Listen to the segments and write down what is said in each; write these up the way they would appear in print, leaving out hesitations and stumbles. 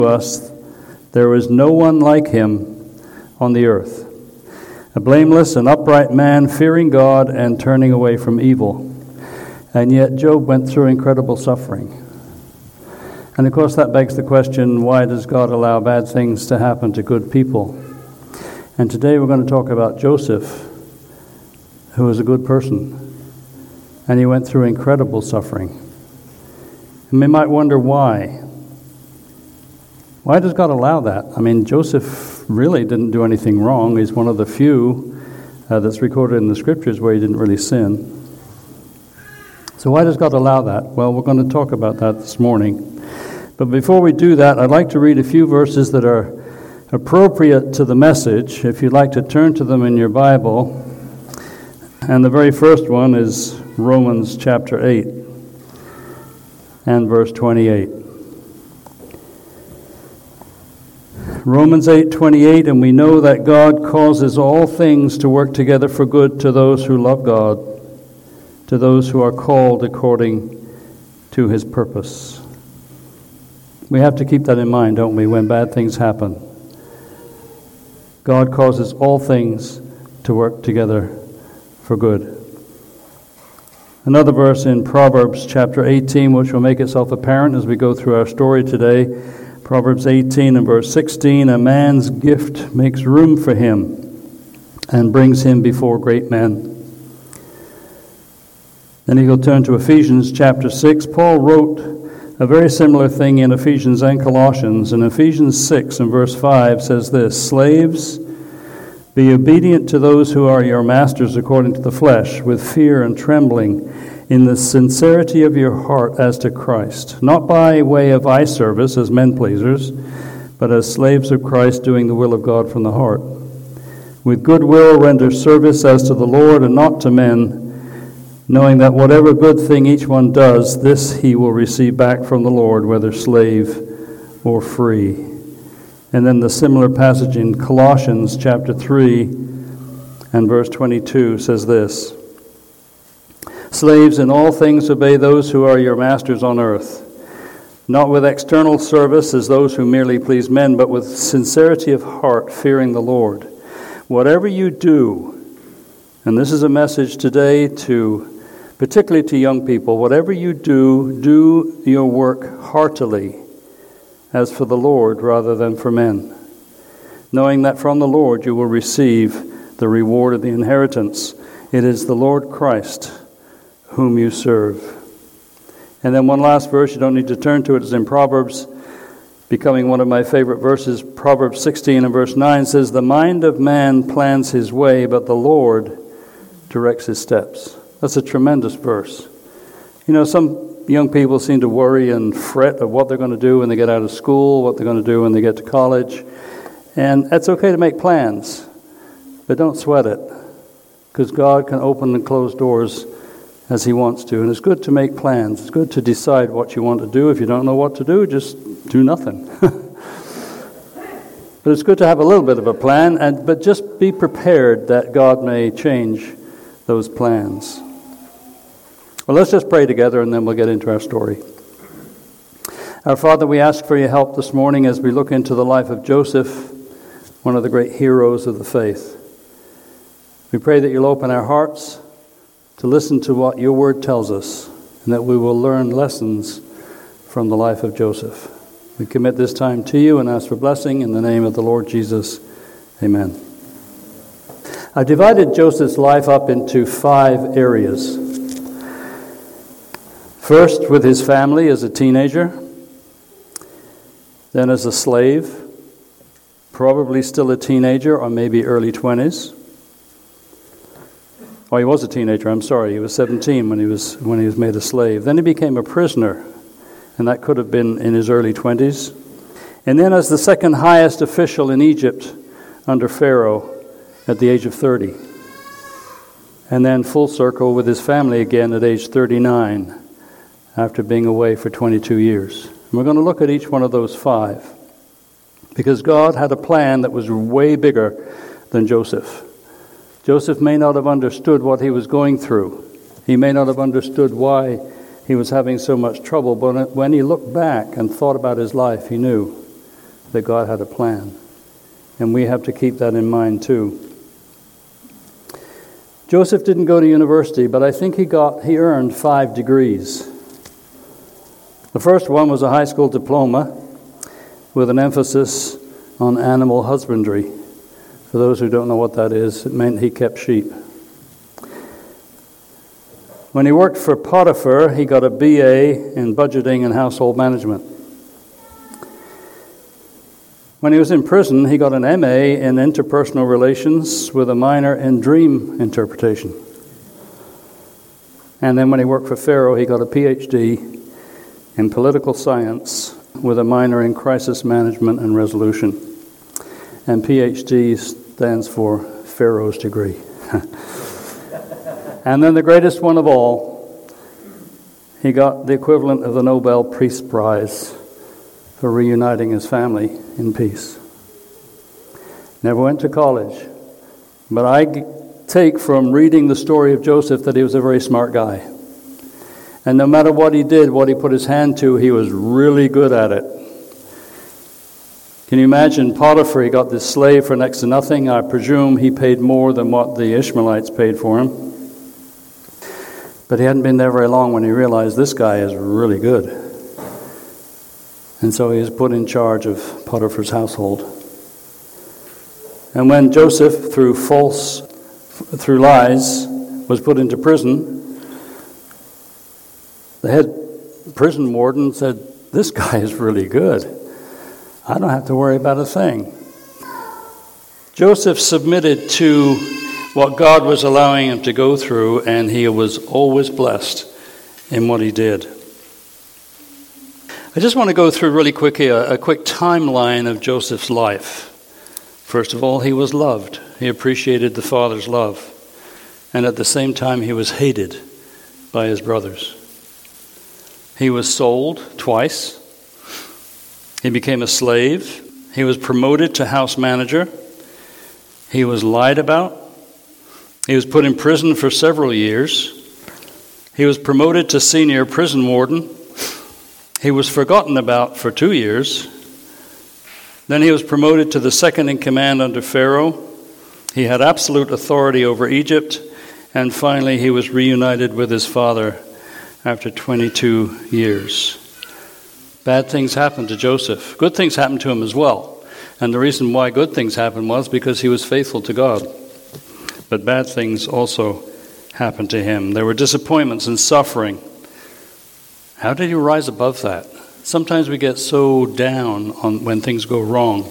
us, there is no one like him on the earth, a blameless and upright man, fearing God and turning away from evil. And yet Job went through incredible suffering. And of course that begs the question, why does God allow bad things to happen to good people? And today we're going to talk about Joseph, who was a good person. And he went through incredible suffering. And we might wonder why. Why does God allow that? I mean, Joseph really didn't do anything wrong. He's one of the few that's recorded in the scriptures where he didn't really sin. So why does God allow that? Well, we're going to talk about that this morning. But before we do that, I'd like to read a few verses that are appropriate to the message, if you'd like to turn to them in your Bible. And the very first one is Romans chapter 8 and verse 28. Romans 8:28, and we know that God causes all things to work together for good to those who love God, to those who are called according to his purpose. We have to keep that in mind, don't we, when bad things happen. God causes all things to work together for good. Another verse in Proverbs chapter 18, which will make itself apparent as we go through our story today. Proverbs 18 and verse 16, a man's gift makes room for him and brings him before great men. Then you'll turn to Ephesians chapter 6. Paul wrote a very similar thing in Ephesians and Colossians. And Ephesians 6 and verse 5 says this, slaves, be obedient to those who are your masters according to the flesh, with fear and trembling, in the sincerity of your heart as to Christ, not by way of eye service as men pleasers, but as slaves of Christ, doing the will of God from the heart. With good will render service as to the Lord and not to men, knowing that whatever good thing each one does, this he will receive back from the Lord, whether slave or free. And then the similar passage in Colossians chapter 3 and verse 22 says this, slaves, in all things obey those who are your masters on earth, not with external service as those who merely please men, but with sincerity of heart, fearing the Lord. Whatever you do, and this is a message today to, particularly to young people, whatever you do, do your work heartily, as for the Lord rather than for men, knowing that from the Lord you will receive the reward of the inheritance. It is the Lord Christ whom you serve. And then one last verse, you don't need to turn to it, it's in Proverbs, becoming one of my favorite verses. Proverbs 16 and verse 9 says, the mind of man plans his way, but the Lord directs his steps. That's a tremendous verse. You know, some young people seem to worry and fret of what they're going to do when they get out of school, what they're going to do when they get to college. And it's okay to make plans, but don't sweat it, because God can open and close doors as he wants to. And it's good to make plans. It's good to decide what you want to do. If you don't know what to do, just do nothing. But it's good to have a little bit of a plan, but just be prepared that God may change those plans. Well, let's just pray together and then we'll get into our story. Our Father, we ask for your help this morning as we look into the life of Joseph, one of the great heroes of the faith. We pray that you'll open our hearts to listen to what your word tells us, and that we will learn lessons from the life of Joseph. We commit this time to you and ask for blessing in the name of the Lord Jesus. Amen. I've divided Joseph's life up into 5 areas. First, with his family as a teenager, then as a slave, probably still a teenager or maybe early 20s. Oh, he was a teenager, I'm sorry. He was 17 when he was made a slave. Then he became a prisoner, and that could have been in his early 20s. And then as the second highest official in Egypt under Pharaoh at the age of 30. And then full circle with his family again at age 39 after being away for 22 years. And we're going to look at each one of those 5 because God had a plan that was way bigger than Joseph. Joseph may not have understood what he was going through. He may not have understood why he was having so much trouble, but when he looked back and thought about his life, he knew that God had a plan. And we have to keep that in mind too. Joseph didn't go to university, but I think he earned 5 degrees. The first one was a high school diploma with an emphasis on animal husbandry. For those who don't know what that is, it meant he kept sheep. When he worked for Potiphar, he got a BA in budgeting and household management. When he was in prison, he got an MA in interpersonal relations with a minor in dream interpretation. And then when he worked for Pharaoh, he got a PhD in political science with a minor in crisis management and resolution. And PhD stands for Pharaoh's degree. And then the greatest one of all, he got the equivalent of the Nobel Peace Prize for reuniting his family in peace. Never went to college, but I take from reading the story of Joseph that he was a very smart guy. And no matter what he did, what he put his hand to, he was really good at it. Can you imagine Potiphar? He got this slave for next to nothing. I presume he paid more than what the Ishmaelites paid for him. But he hadn't been there very long when he realized this guy is really good. And so he was put in charge of Potiphar's household. And when Joseph, through lies, was put into prison, the head prison warden said, "This guy is really good. I don't have to worry about a thing." Joseph submitted to what God was allowing him to go through, and he was always blessed in what he did. I just want to go through really quickly a quick timeline of Joseph's life. First of all, he was loved. He appreciated the father's love. And at the same time, he was hated by his brothers. He was sold twice. He became a slave. He was promoted to house manager. He was lied about. He was put in prison for several years. He was promoted to senior prison warden. He was forgotten about for 2 years. Then he was promoted to the second in command under Pharaoh. He had absolute authority over Egypt. And finally, he was reunited with his father after 22 years. Bad things happened to Joseph. Good things happened to him as well. And the reason why good things happened was because he was faithful to God. But bad things also happened to him. There were disappointments and suffering. How did he rise above that? Sometimes we get so down on when things go wrong.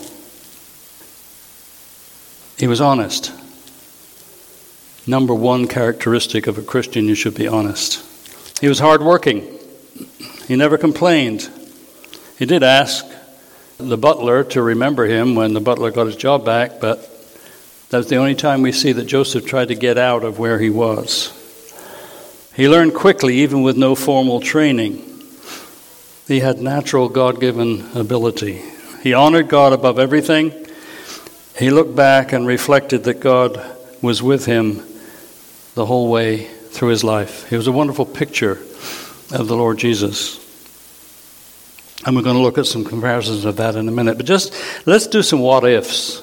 He was honest. Number one characteristic of a Christian, you should be honest. He was hardworking. He never complained. He did ask the butler to remember him when the butler got his job back, but that was the only time we see that Joseph tried to get out of where he was. He learned quickly, even with no formal training. He had natural God-given ability. He honored God above everything. He looked back and reflected that God was with him the whole way through his life. He was a wonderful picture of the Lord Jesus. And we're going to look at some comparisons of that in a minute. But just let's do some what-ifs.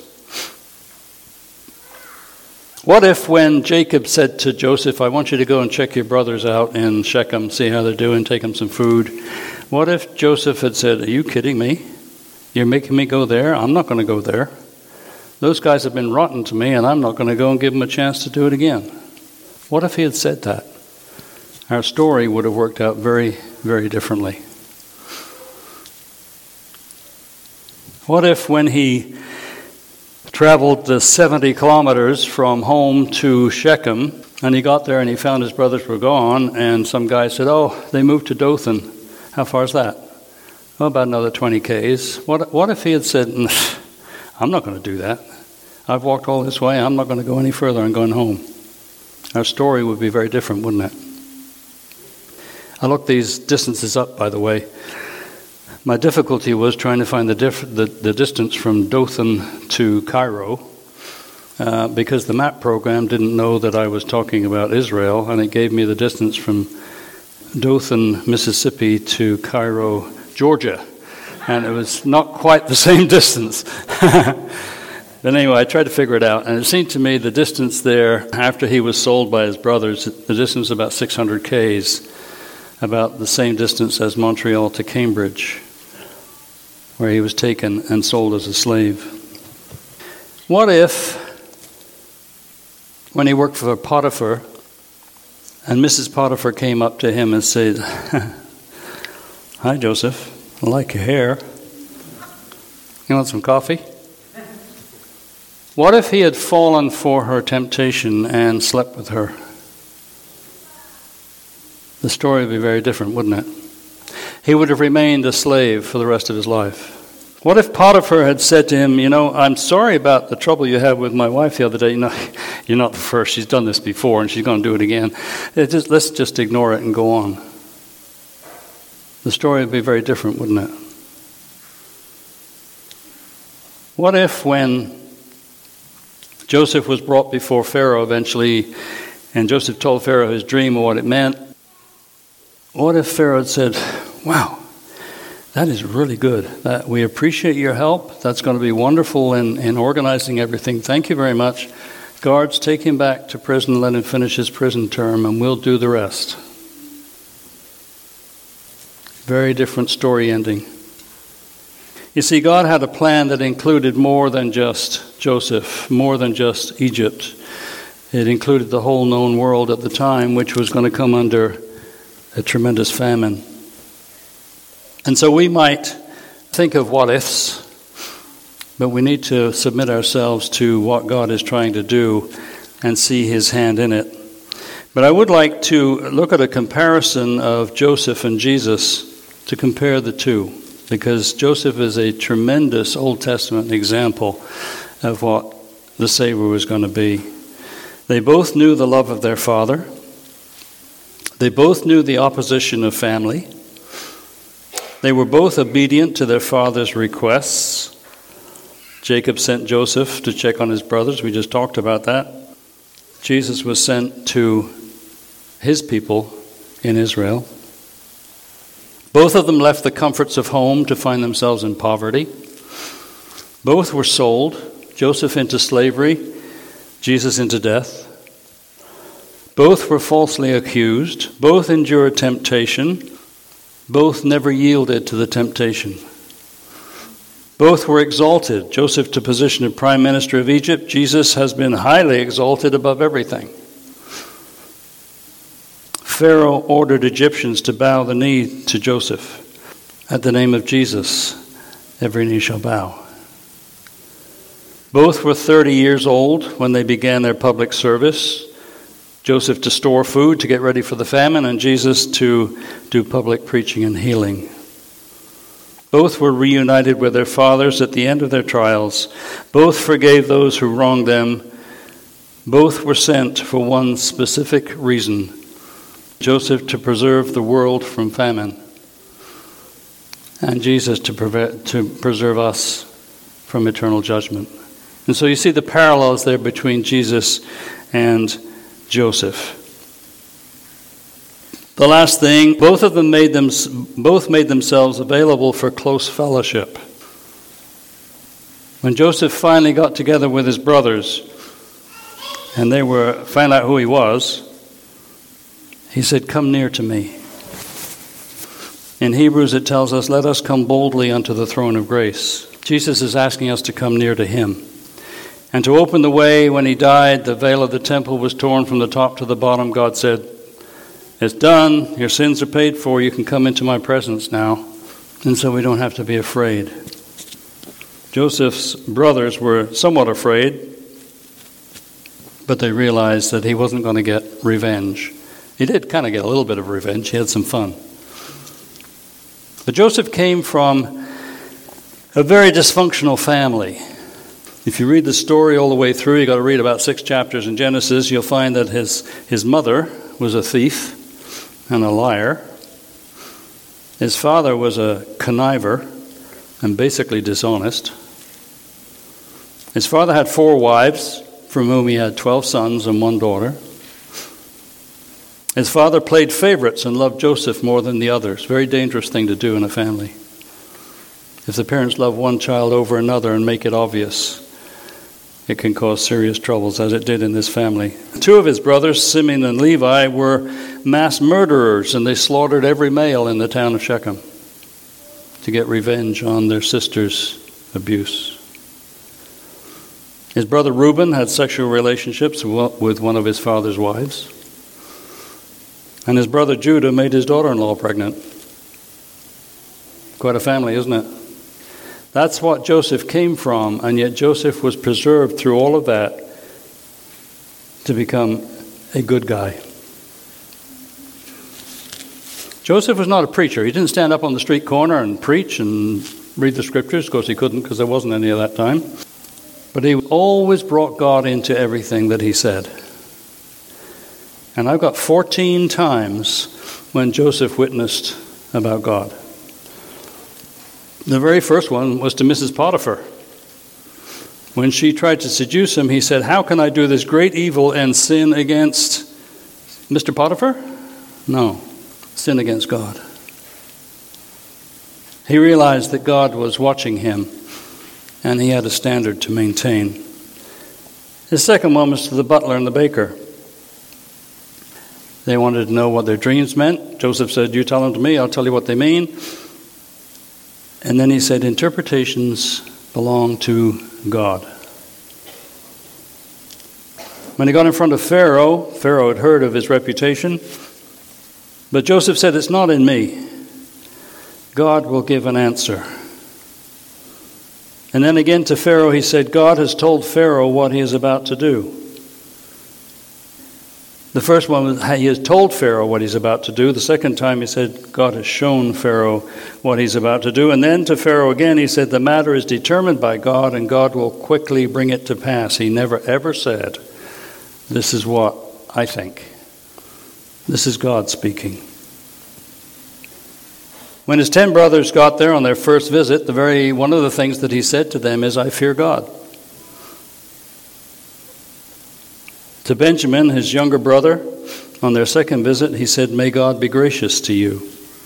What if when Jacob said to Joseph, "I want you to go and check your brothers out in Shechem, see how they're doing, take them some food." What if Joseph had said, "Are you kidding me? You're making me go there? I'm not going to go there. Those guys have been rotten to me, and I'm not going to go and give them a chance to do it again." What if he had said that? Our story would have worked out very, very differently. What if when he traveled the 70 kilometers from home to Shechem, and he got there and he found his brothers were gone, and some guy said, "Oh, they moved to Dothan." How far is that? Oh, about another 20 Ks. What if he had said, "I'm not going to do that. I've walked all this way. I'm not going to go any further. I'm going home." Our story would be very different, wouldn't it? I looked these distances up, by the way. My difficulty was trying to find the distance from Dothan to Cairo, because the map program didn't know that I was talking about Israel, and it gave me the distance from Dothan, Mississippi to Cairo, Georgia. And it was not quite the same distance. But anyway, I tried to figure it out. And it seemed to me the distance there, after he was sold by his brothers, the distance was about 600 Ks, about the same distance as Montreal to Cambridge, where he was taken and sold as a slave. What if, when he worked for Potiphar, and Mrs. Potiphar came up to him and said, "Hi, Joseph. I like your hair. You want some coffee?" What if he had fallen for her temptation and slept with her? The story would be very different, wouldn't it? He would have remained a slave for the rest of his life. What if Potiphar had said to him, "I'm sorry about the trouble you had with my wife the other day. You're not the first. She's done this before and she's going to do it again. Let's just ignore it and go on." The story would be very different, wouldn't it? What if when Joseph was brought before Pharaoh eventually, and Joseph told Pharaoh his dream and what it meant, what if Pharaoh had said, "Wow, that is really good. We appreciate your help. That's going to be wonderful in organizing everything. Thank you very much. Guards, take him back to prison, let him finish his prison term, and we'll do the rest." Very different story ending. You see, God had a plan that included more than just Joseph, more than just Egypt. It included the whole known world at the time, which was going to come under a tremendous famine. And so we might think of what ifs, but we need to submit ourselves to what God is trying to do and see his hand in it. But I would like to look at a comparison of Joseph and Jesus, to compare the two, because Joseph is a tremendous Old Testament example of what the Savior was going to be. They both knew the love of their father. They both knew the opposition of family. They were both obedient to their father's requests. Jacob sent Joseph to check on his brothers. We just talked about that. Jesus was sent to his people in Israel. Both of them left the comforts of home to find themselves in poverty. Both were sold, Joseph into slavery, Jesus into death. Both were falsely accused. Both endured temptation. Both never yielded to the temptation. Both were exalted. Joseph to position of prime minister of Egypt. Jesus has been highly exalted above everything. Pharaoh ordered Egyptians to bow the knee to Joseph. At the name of Jesus, every knee shall bow. Both were 30 years old when they began their public service. Joseph to store food to get ready for the famine, and Jesus to do public preaching and healing. Both were reunited with their fathers at the end of their trials. Both forgave those who wronged them. Both were sent for one specific reason: Joseph to preserve the world from famine, and Jesus to preserve us from eternal judgment. And so you see the parallels there between Jesus and Joseph. The last thing, both of them made themselves available for close fellowship. When Joseph finally got together with his brothers, and they found out who he was, he said, "Come near to me." In Hebrews it tells us, "Let us come boldly unto the throne of grace." Jesus is asking us to come near to him. And to open the way, when he died, the veil of the temple was torn from the top to the bottom. God said, "It's done. Your sins are paid for. You can come into my presence now." And so we don't have to be afraid. Joseph's brothers were somewhat afraid, but they realized that he wasn't going to get revenge. He did kind of get a little bit of revenge. He had some fun. But Joseph came from a very dysfunctional family. If you read the story all the way through, you've got to read about 6 chapters in Genesis, you'll find that his mother was a thief and a liar. His father was a conniver and basically dishonest. His father had 4 wives, from whom he had 12 sons and 1 daughter. His father played favorites and loved Joseph more than the others. Very dangerous thing to do in a family. If the parents love one child over another and make it obvious, it can cause serious troubles, as it did in this family. Two of his brothers, Simeon and Levi, were mass murderers, and they slaughtered every male in the town of Shechem to get revenge on their sister's abuse. His brother Reuben had sexual relationships with one of his father's wives. And his brother Judah made his daughter-in-law pregnant. Quite a family, isn't it? That's what Joseph came from, and yet Joseph was preserved through all of that to become a good guy. Joseph was not a preacher. He didn't stand up on the street corner and preach and read the scriptures. Of course, he couldn't, because there wasn't any of that time. But he always brought God into everything that he said. And I've got 14 times when Joseph witnessed about God. The very first one was to Mrs. Potiphar. When she tried to seduce him, he said, "How can I do this great evil and sin against Mr. Potiphar?" No, sin against God. He realized that God was watching him, and he had a standard to maintain. His second one was to the butler and the baker. They wanted to know what their dreams meant. Joseph said, "You tell them to me, I'll tell you what they mean." And then he said, "Interpretations belong to God." When he got in front of Pharaoh, Pharaoh had heard of his reputation. But Joseph said, "It's not in me. God will give an answer." And then again to Pharaoh, he said, "God has told Pharaoh what he is about to do." The first one was, he has told Pharaoh what he's about to do. The second time he said, God has shown Pharaoh what he's about to do. And then to Pharaoh again, he said, the matter is determined by God, and God will quickly bring it to pass. He never ever said, this is what I think. This is God speaking. When his 10 brothers got there on their first visit, one of the things that he said to them is, I fear God. To Benjamin, his younger brother, on their second visit, he said, may God be gracious to you.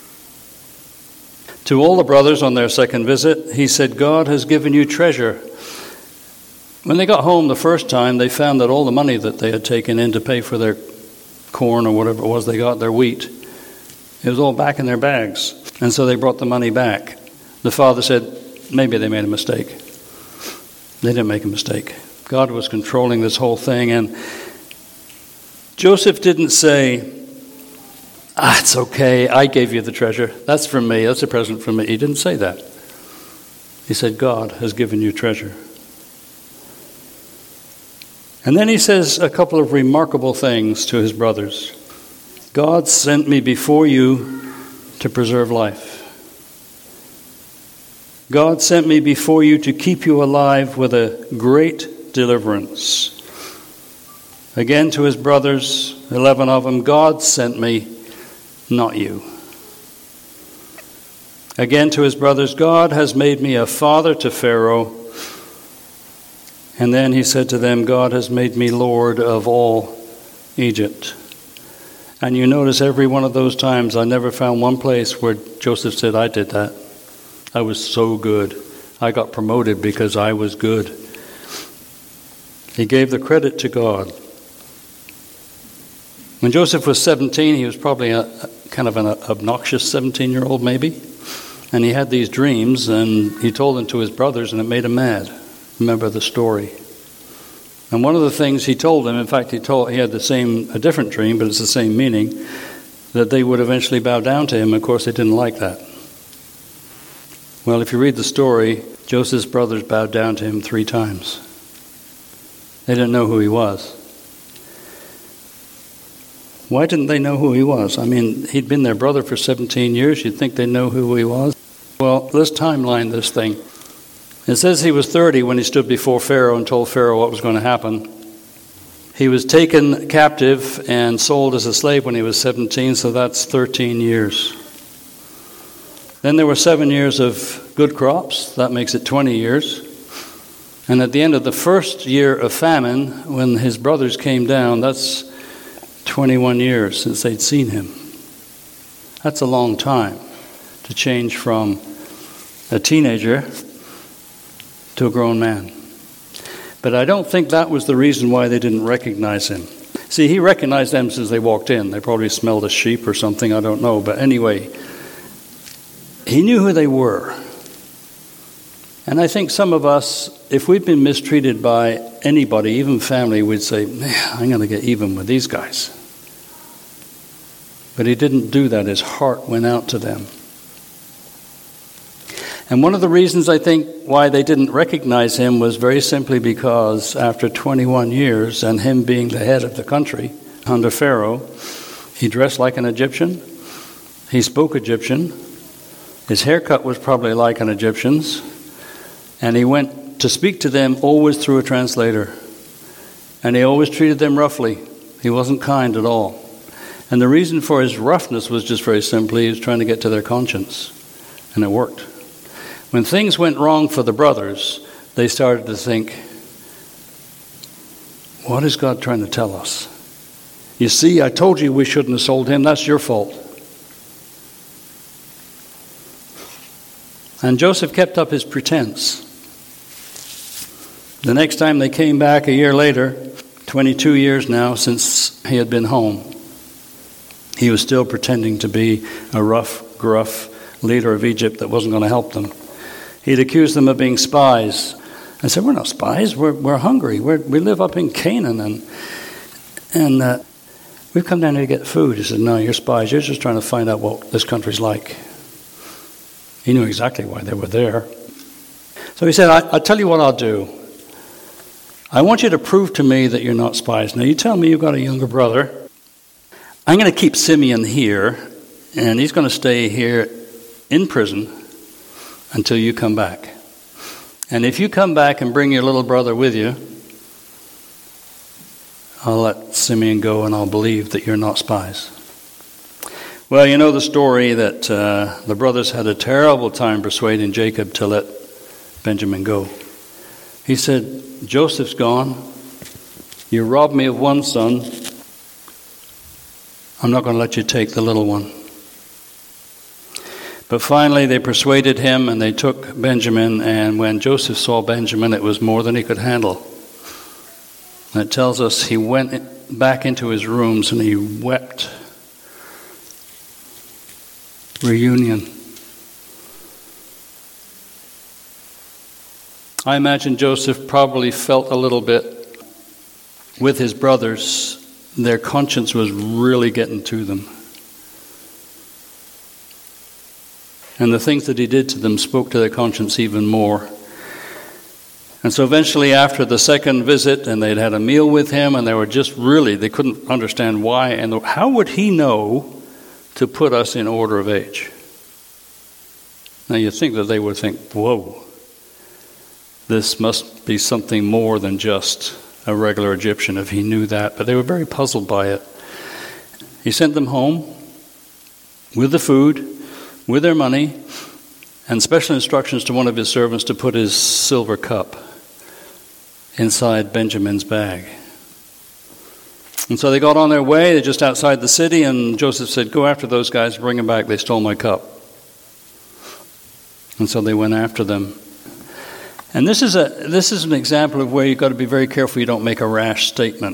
To all the brothers on their second visit, he said, God has given you treasure. When they got home the first time, they found that all the money that they had taken in to pay for their corn or whatever it was they got, their wheat, it was all back in their bags. And so they brought the money back. The father said, maybe they made a mistake. They didn't make a mistake. God was controlling this whole thing, and Joseph didn't say, it's okay, I gave you the treasure. That's from me, that's a present from me. He didn't say that. He said, God has given you treasure. And then he says a couple of remarkable things to his brothers. God sent me before you to preserve life. God sent me before you to keep you alive with a great deliverance. Again to his brothers, 11 of them, God sent me, not you. Again to his brothers, God has made me a father to Pharaoh. And then he said to them, God has made me Lord of all Egypt. And you notice every one of those times, I never found one place where Joseph said, I did that. I was so good. I got promoted because I was good. He gave the credit to God. When Joseph was 17, he was probably a kind of an obnoxious 17-year-old maybe. And he had these dreams, and he told them to his brothers, and it made him mad. Remember the story. And one of the things he told them, in fact, he had a different dream, but it's the same meaning, that they would eventually bow down to him. Of course, they didn't like that. Well, if you read the story, Joseph's brothers bowed down to him 3 times. They didn't know who he was. Why didn't they know who he was? I mean, he'd been their brother for 17 years. You'd think they'd know who he was. Well, let's timeline this thing. It says he was 30 when he stood before Pharaoh and told Pharaoh what was going to happen. He was taken captive and sold as a slave when he was 17, so that's 13 years. Then there were 7 years of good crops. That makes it 20 years. And at the end of the first year of famine, when his brothers came down, that's 21 years since they'd seen him. That's a long time to change from a teenager to a grown man. But I don't think that was the reason why they didn't recognize him. See, he recognized them as they walked in. They probably smelled a sheep or something, I don't know. But anyway, he knew who they were. And I think some of us, if we've been mistreated by anybody, even family, we'd say, I'm going to get even with these guys. But he didn't do that. His heart went out to them. And one of the reasons I think why they didn't recognize him was very simply because after 21 years and him being the head of the country under Pharaoh, he dressed like an Egyptian. He spoke Egyptian. His haircut was probably like an Egyptian's. And he went to speak to them always through a translator. And he always treated them roughly. He wasn't kind at all. And the reason for his roughness was just very simply, he was trying to get to their conscience. And it worked. When things went wrong for the brothers, they started to think, what is God trying to tell us? You see, I told you we shouldn't have sold him. That's your fault. And Joseph kept up his pretense. The next time they came back a year later, 22 years now since he had been home, he was still pretending to be a rough, gruff leader of Egypt that wasn't going to help them. He'd accused them of being spies. I said, we're not spies. We're hungry. We live up in Canaan, and we've come down here to get food. He said, no, you're spies. You're just trying to find out what this country's like. He knew exactly why they were there. So he said, I'll tell you what I'll do. I want you to prove to me that you're not spies. Now, you tell me you've got a younger brother. I'm going to keep Simeon here, and he's going to stay here in prison until you come back. And if you come back and bring your little brother with you, I'll let Simeon go and I'll believe that you're not spies. Well, you know the story that the brothers had a terrible time persuading Jacob to let Benjamin go. He said, Joseph's gone. You robbed me of one son. I'm not going to let you take the little one. But finally they persuaded him and they took Benjamin, and when Joseph saw Benjamin, it was more than he could handle. And it tells us he went back into his rooms and he wept. Reunion. I imagine Joseph probably felt a little bit with his brothers. Their conscience was really getting to them. And the things that he did to them spoke to their conscience even more. And so eventually after the second visit, and they'd had a meal with him, and they were just really, they couldn't understand why. And how would he know to put us in order of age? Now you'd think that they would think, whoa, this must be something more than just a regular Egyptian if he knew that. But they were very puzzled by it. He sent them home with the food, with their money, and special instructions to one of his servants to put his silver cup inside Benjamin's bag. And so they got on their way. They're just outside the city, and Joseph said, go after those guys, bring them back. They stole my cup. And so they went after them. And this is an example of where you've got to be very careful you don't make a rash statement.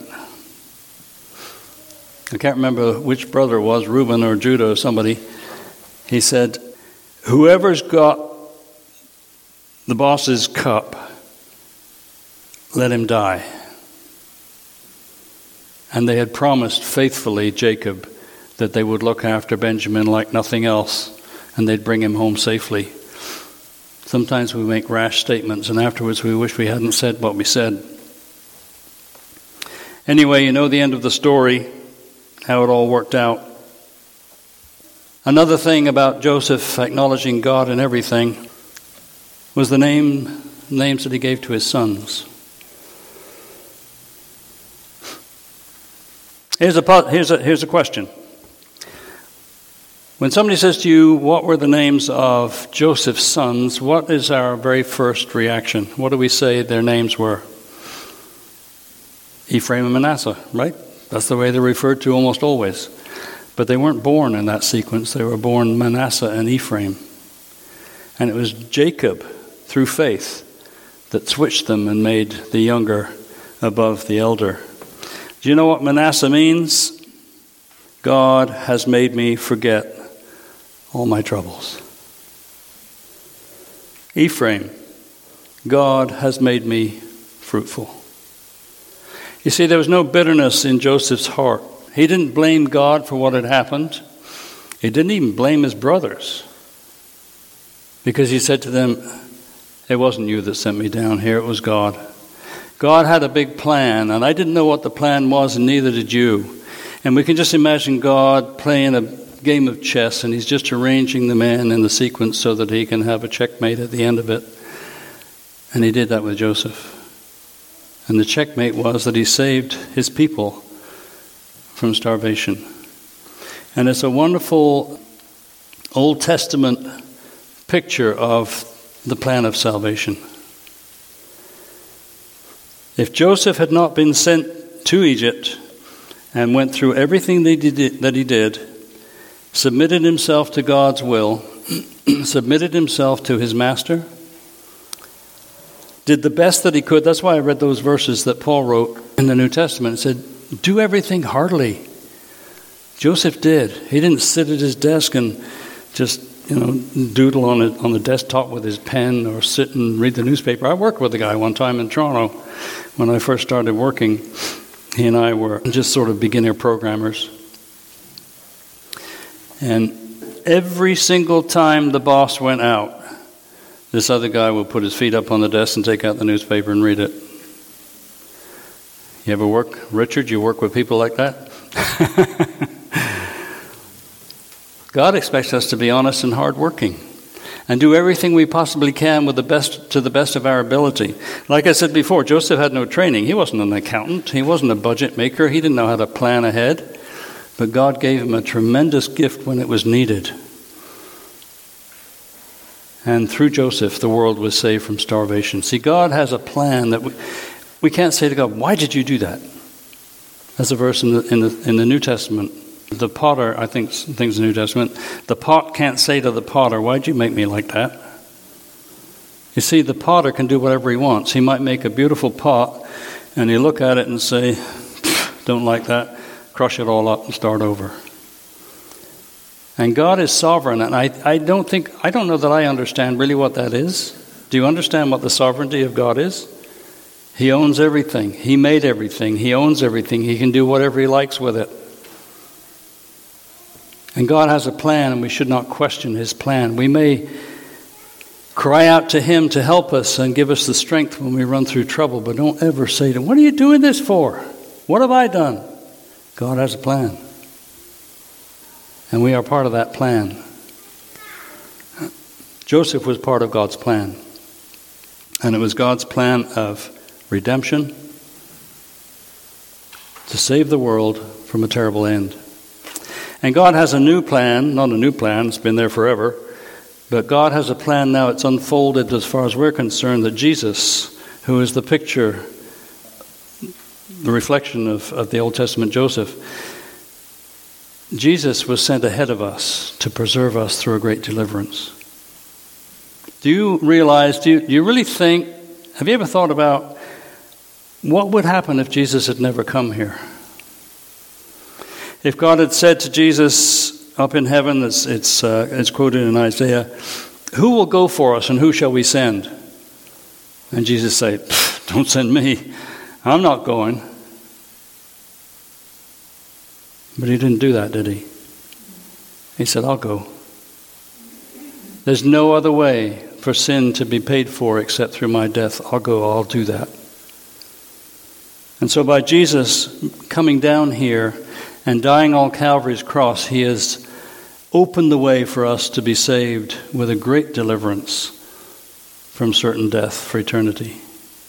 I can't remember which brother it was, Reuben or Judah or somebody. He said, whoever's got the boss's cup, let him die. And they had promised faithfully, Jacob, that they would look after Benjamin like nothing else, and they'd bring him home safely. Sometimes we make rash statements, and afterwards we wish we hadn't said what we said. Anyway, you know the end of the story, how it all worked out. Another thing about Joseph acknowledging God in everything was the names that he gave to his sons. Here's a question. When somebody says to you, what were the names of Joseph's sons, what is our very first reaction? What do we say their names were? Ephraim and Manasseh, right? That's the way they're referred to almost always. But they weren't born in that sequence. They were born Manasseh and Ephraim. And it was Jacob, through faith, that switched them and made the younger above the elder. Do you know what Manasseh means? God has made me forget all my troubles. Ephraim, God has made me fruitful. You see, there was no bitterness in Joseph's heart. He didn't blame God for what had happened. He didn't even blame his brothers, because he said to them, it wasn't you that sent me down here, it was God. God had a big plan, and I didn't know what the plan was, and neither did you. And we can just imagine God playing a game of chess, and he's just arranging the men in the sequence so that he can have a checkmate at the end of it. And he did that with Joseph. And the checkmate was that he saved his people from starvation. And it's a wonderful Old Testament picture of the plan of salvation. If Joseph had not been sent to Egypt and went through everything that he did, submitted himself to God's will, submitted himself to his master, did the best that he could. That's why I read those verses that Paul wrote in the New Testament. It said, do everything heartily. Joseph did. He didn't sit at his desk and just, doodle on the desktop with his pen or sit and read the newspaper. I worked with a guy one time in Toronto when I first started working. He and I were just sort of beginner programmers. And every single time the boss went out, this other guy would put his feet up on the desk and take out the newspaper and read it. You ever work, Richard, you work with people like that? God expects us to be honest and hardworking and do everything we possibly can to the best of our ability. Like I said before, Joseph had no training. He wasn't an accountant. He wasn't a budget maker. He didn't know how to plan ahead. But God gave him a tremendous gift when it was needed. And through Joseph, the world was saved from starvation. See, God has a plan that we can't say to God, why did you do that? That's a verse in the New Testament. The potter, I think things in the New Testament, the pot can't say to the potter, why'd you make me like that? You see, the potter can do whatever he wants. He might make a beautiful pot, and you look at it and say, don't like that, crush it all up and start over. And God is sovereign, and I don't know that I understand really what that is. Do you understand what the sovereignty of God is? He owns everything. He made everything. He owns everything. He can do whatever he likes with it. And God has a plan, and we should not question his plan. We may cry out to him to help us and give us the strength when we run through trouble, but don't ever say to him, what are you doing this for? What have I done? God has a plan. And we are part of that plan. Joseph was part of God's plan. And it was God's plan of redemption to save the world from a terrible end. And God has a new plan, not a new plan, it's been there forever, but God has a plan now. It's unfolded as far as we're concerned that Jesus, who is the picture, the reflection of the Old Testament Joseph, Jesus was sent ahead of us to preserve us through a great deliverance. Do you realize, do you really think, have you ever thought about what would happen if Jesus had never come here? If God had said to Jesus up in heaven, it's quoted in Isaiah, who will go for us and who shall we send? And Jesus said, don't send me. I'm not going. But he didn't do that, did he? He said, I'll go. There's no other way for sin to be paid for except through my death. I'll go, I'll do that. And so by Jesus coming down here and dying on Calvary's cross, he has opened the way for us to be saved with a great deliverance from certain death for eternity.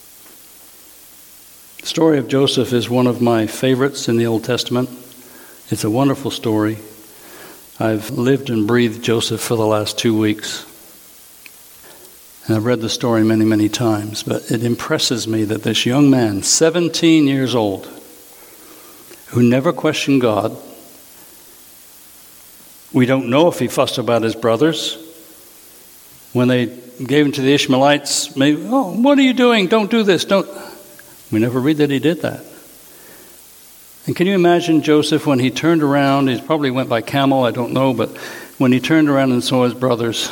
The story of Joseph is one of my favorites in the Old Testament. It's a wonderful story. I've lived and breathed Joseph for the last 2 weeks. And I've read the story many, many times, but it impresses me that this young man, 17 years old, who never questioned God, we don't know if he fussed about his brothers. When they gave him to the Ishmaelites, maybe, oh, what are you doing? Don't do this. Don't. We never read that he did that. And can you imagine Joseph when he turned around? He probably went by camel, I don't know, but when he turned around and saw his brothers,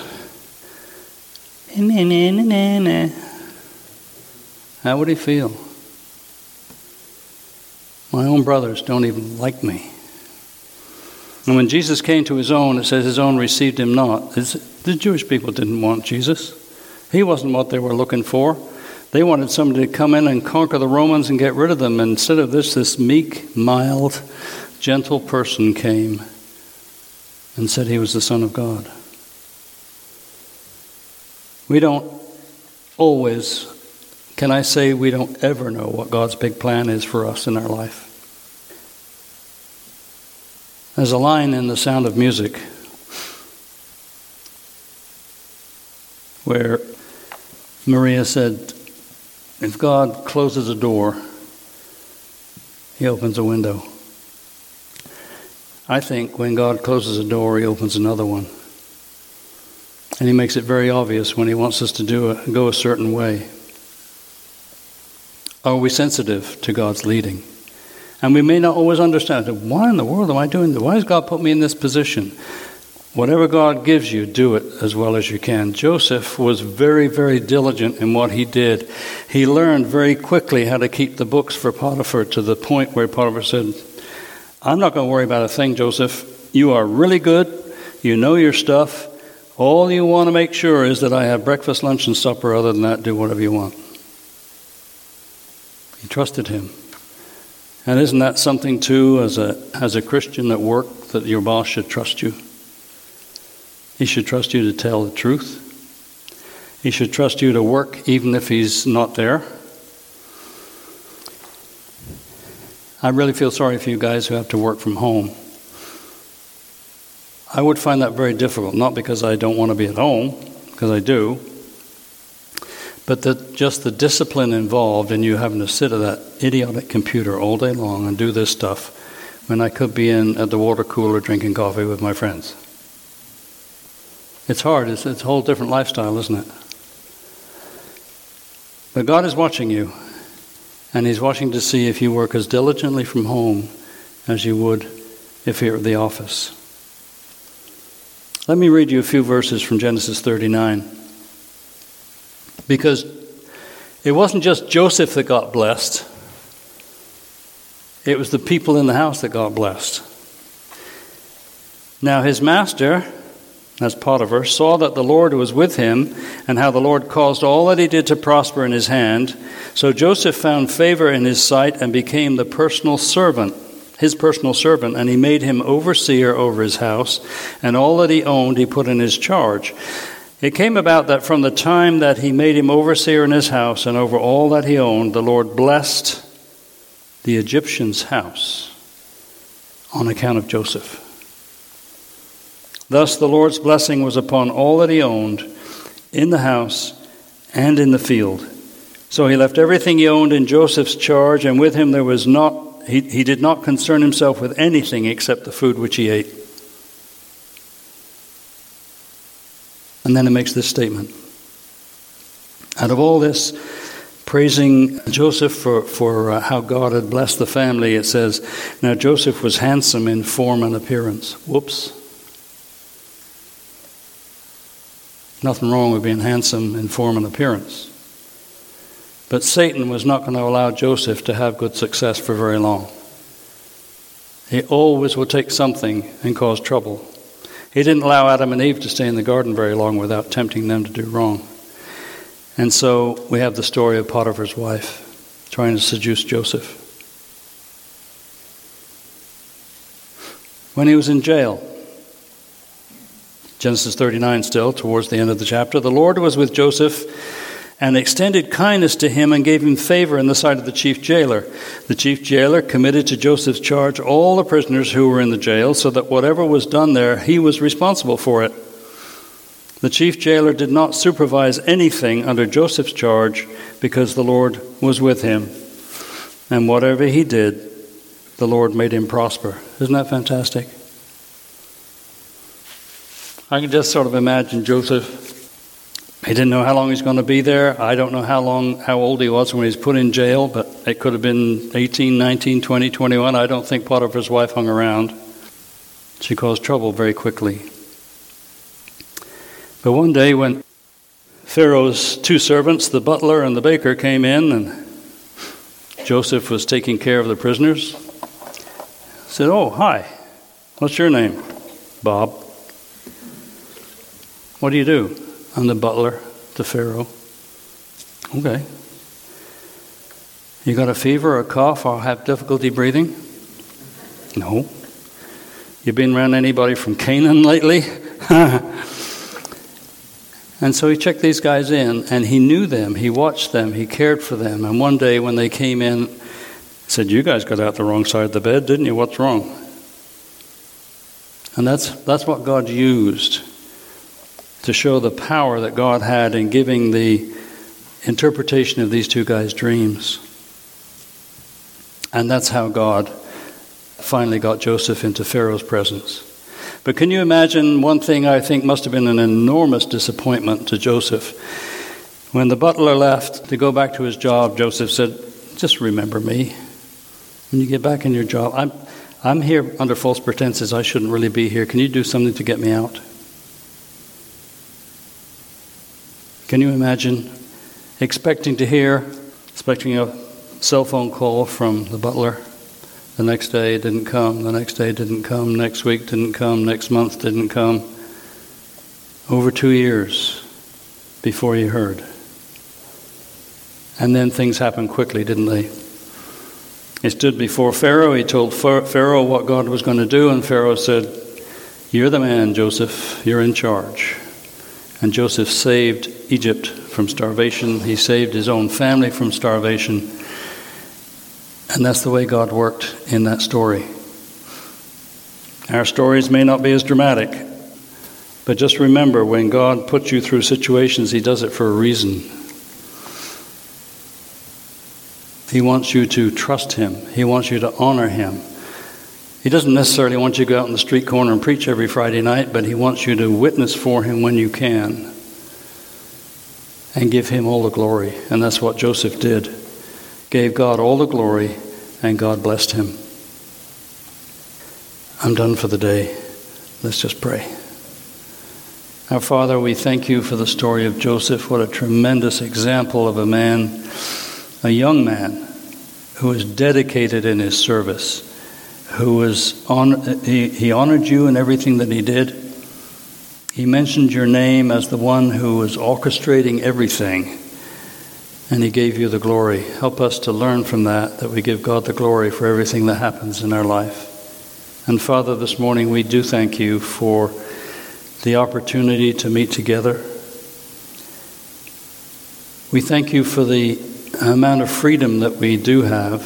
how would he feel? My own brothers don't even like me. And when Jesus came to his own, it says his own received him not. The Jewish people didn't want Jesus. He wasn't what they were looking for. They wanted somebody to come in and conquer the Romans and get rid of them. And instead of this meek, mild, gentle person came and said he was the Son of God. We don't always, can I say we don't ever know what God's big plan is for us in our life. There's a line in The Sound of Music where Maria said, if God closes a door, he opens a window. I think when God closes a door, he opens another one. And he makes it very obvious when he wants us to go a certain way. Are we sensitive to God's leading? And we may not always understand, why in the world am I doing this? Why has God put me in this position? Whatever God gives you, do it as well as you can. Joseph was very, very diligent in what he did. He learned very quickly how to keep the books for Potiphar to the point where Potiphar said, I'm not going to worry about a thing, Joseph. You are really good. You know your stuff. All you want to make sure is that I have breakfast, lunch, and supper. Other than that, do whatever you want. He trusted him. And isn't that something, too, as a Christian at work, that your boss should trust you? He should trust you to tell the truth. He should trust you to work even if he's not there. I really feel sorry for you guys who have to work from home. I would find that very difficult, not because I don't want to be at home, because I do, but just the discipline involved in you having to sit at that idiotic computer all day long and do this stuff when I could be at the water cooler drinking coffee with my friends. It's hard. It's a whole different lifestyle, isn't it? But God is watching you, and he's watching to see if you work as diligently from home as you would if you're at the office. Let me read you a few verses from Genesis 39. Because it wasn't just Joseph that got blessed. It was the people in the house that got blessed. Now his master, as Potiphar, saw that the Lord was with him and how the Lord caused all that he did to prosper in his hand. So Joseph found favor in his sight and became his personal servant, and he made him overseer over his house, and all that he owned he put in his charge. It came about that from the time that he made him overseer in his house and over all that he owned, the Lord blessed the Egyptian's house on account of Joseph. Thus the Lord's blessing was upon all that he owned in the house and in the field. So he left everything he owned in Joseph's charge, and with him there was he did not concern himself with anything except the food which he ate. And then it makes this statement. Out of all this, praising Joseph for how God had blessed the family, it says, now Joseph was handsome in form and appearance. Whoops. Nothing wrong with being handsome in form and appearance. But Satan was not going to allow Joseph to have good success for very long. He always would take something and cause trouble. He didn't allow Adam and Eve to stay in the garden very long without tempting them to do wrong. And so we have the story of Potiphar's wife trying to seduce Joseph. When he was in jail, Genesis 39 still, towards the end of the chapter, the Lord was with Joseph and extended kindness to him and gave him favor in the sight of the chief jailer. The chief jailer committed to Joseph's charge all the prisoners who were in the jail, so that whatever was done there, he was responsible for it. The chief jailer did not supervise anything under Joseph's charge because the Lord was with him. And whatever he did, the Lord made him prosper. Isn't that fantastic? I can just sort of imagine Joseph He didn't know how long he was going to be there. I don't know how old he was when he was put in jail, but it could have been 18, 19, 20, 21. I don't think Potiphar's wife hung around. She caused trouble very quickly. But one day when Pharaoh's two servants, the butler and the baker, came in, and Joseph was taking care of the prisoners, said, "Oh, hi. What's your name?" "Bob." "What do you do?" "I'm the butler to Pharaoh." "Okay. You got a fever or a cough or have difficulty breathing?" "No." "You been around anybody from Canaan lately?" And so he checked these guys in, and he knew them, he watched them, he cared for them. And one day when they came in, he said, "You guys got out the wrong side of the bed, didn't you? What's wrong?" And that's what God used to show the power that God had in giving the interpretation of these two guys' dreams. And that's how God finally got Joseph into Pharaoh's presence. But can you imagine one thing I think must have been an enormous disappointment to Joseph? When the butler left to go back to his job, Joseph said, "Just remember me. When you get back in your job, I'm here under false pretenses. I shouldn't really be here. Can you do something to get me out?" Can you imagine expecting a cell phone call from the butler? The next day it didn't come, the next day it didn't come, next week didn't come, next month didn't come. Over 2 years before he heard. And then things happened quickly, didn't they? He stood before Pharaoh, he told Pharaoh what God was going to do, and Pharaoh said, "You're the man, Joseph, you're in charge." And Joseph saved Egypt from starvation, he saved his own family from starvation. And that's the way God worked in that story. Our stories may not be as dramatic, but just remember, when God puts you through situations, he does it for a reason. He wants you to trust him. He wants you to honor him. He doesn't necessarily want you to go out in the street corner and preach every Friday night, but he wants you to witness for him when you can and give him all the glory. And that's what Joseph did. Gave God all the glory, and God blessed him. I'm done for the day. Let's just pray. Our Father, we thank you for the story of Joseph. What a tremendous example of a man, a young man, who was dedicated in his service, he honored you in everything that he did. He mentioned your name as the one who was orchestrating everything. And he gave you the glory. Help us to learn from that we give God the glory for everything that happens in our life. And Father, this morning we do thank you for the opportunity to meet together. We thank you for the amount of freedom that we do have.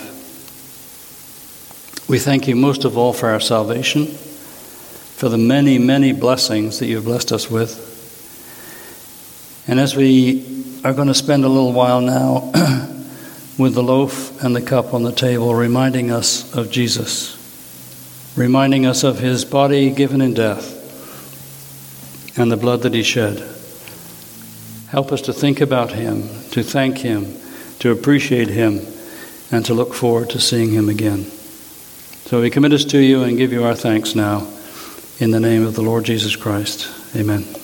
We thank you most of all for our salvation, for the many, many blessings that you've blessed us with. And as we are going to spend a little while now with the loaf and the cup on the table, reminding us of Jesus, reminding us of his body given in death and the blood that he shed. Help us to think about him, to thank him, to appreciate him, and to look forward to seeing him again. So we commit us to you and give you our thanks now in the name of the Lord Jesus Christ. Amen.